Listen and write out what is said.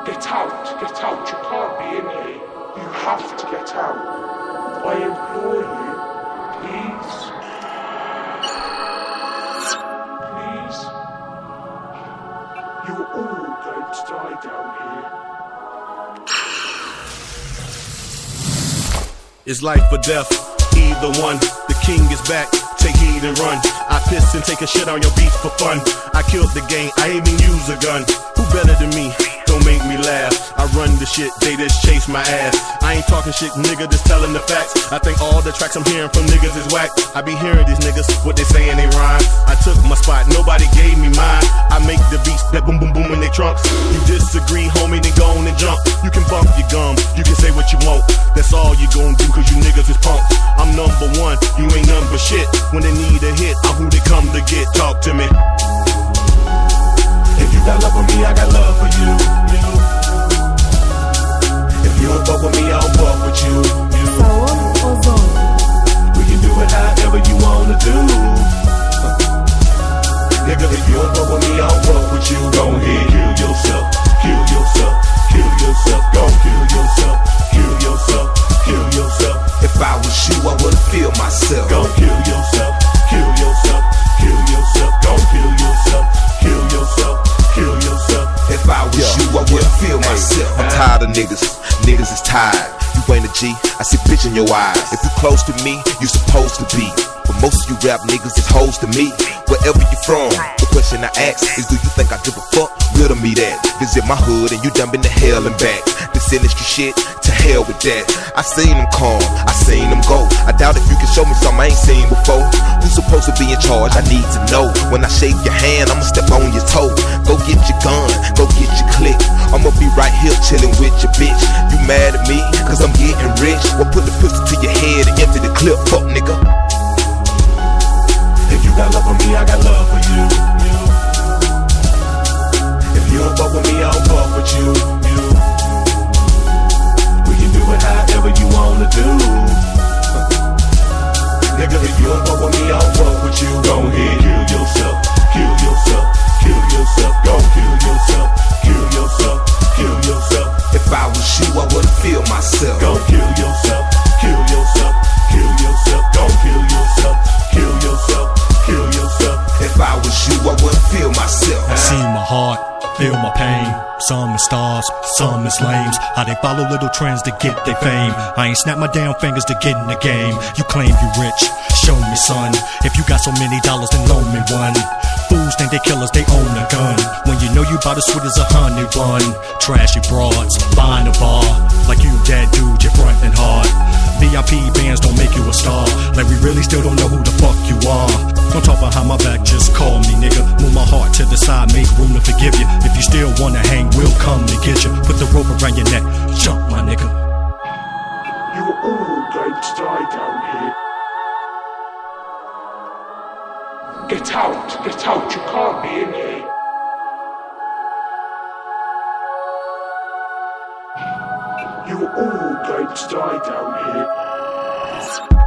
Get out, you can't be in here. You have to get out. I implore you, please. Please. You're all going to die down here. It's life or death, either one. The king is back, take heed and run. I piss and take a shit on your beach for fun. I killed the game, I ain't even use a gun. Who better than me? Don't make me laugh. I run the shit, they just chase my ass. I ain't talking shit, nigga, just telling the facts. I think all the tracks I'm hearing from niggas is whack. I be hearing these niggas, what they saying they rhyme. I took my spot, nobody gave me mine. I make the beats that boom boom boom in they trunks. You disagree, homie, then go on and jump. You can bump your gum, you can say what you want. That's all you gon' do, cause you niggas is punks. I'm number one, you ain't number shit. When they need a hit, I'm who they come to get. Talk to me. If you got love for me, I got love for you. If you don't fuck with me, I don't fuck with you. We can do it however you wanna do. Nigga, if you don't fuck with me, I don't fuck with you. Go ahead, kill yourself, kill yourself, kill yourself. Go kill yourself, kill yourself, kill yourself. If I was you, I would've feel myself. Go kill yourself, kill yourself, kill yourself. Go kill yourself, kill yourself, kill yourself. If I was you, I wouldn't feel myself. I'm tired of niggas, niggas is tired. You ain't a G, I see bitch in your eyes. If you close to me, you supposed to be. But most of you rap niggas is hoes to me. Wherever you from, the question I ask is, do you think I give a fuck? Riddle me that. Visit my hood and you done been to hell and back. This industry shit, to hell with that. I seen them come, I seen them go. I doubt if you can show me something I ain't seen before. Who's supposed to be in charge? I need to know. When I shake your hand, I'ma step on your toe. Go get your gun, go get your click. I'ma be right here chilling with your bitch. You mad at me, cause I'm getting rich? Well, put the pistol to your head and empty the clip, fuck nigga. If you got love for me, I got love for you. If you don't fuck with me, I don't fuck with you. We can do it however you wanna do. Nigga, if you don't fuck with me, I don't fuck with you. Go ahead, kill yourself, kill yourself, kill yourself. Go kill yourself, kill yourself, kill yourself. If I was you, I wouldn't feel myself. Go kill yourself, kill yourself, kill yourself. Go kill yourself, kill yourself, kill yourself. If I was you, I wouldn't feel myself. I see my heart, feel my pain. Some is stars, some is lames. How they follow little trends to get their fame. I ain't snap my damn fingers to get in the game. You claim you rich, show me son. If you got so many dollars, then loan me one. Fools think they killers, they own a gun. When you know you bout as sweet as a honey bun. Trashy broads, buying a bar. Like you that dude, you're frontin' hard. VIP bands don't make you a star. Like we really still don't know who the fuck you are. Don't talk behind my back, just call me nigga. Move my heart to the side, make room to forgive you. If you still wanna hang, we'll come to get you. Put the rope around your neck, jump my nigga. You're all going to die down here. Get out, you can't be in here. You're all going to die down here.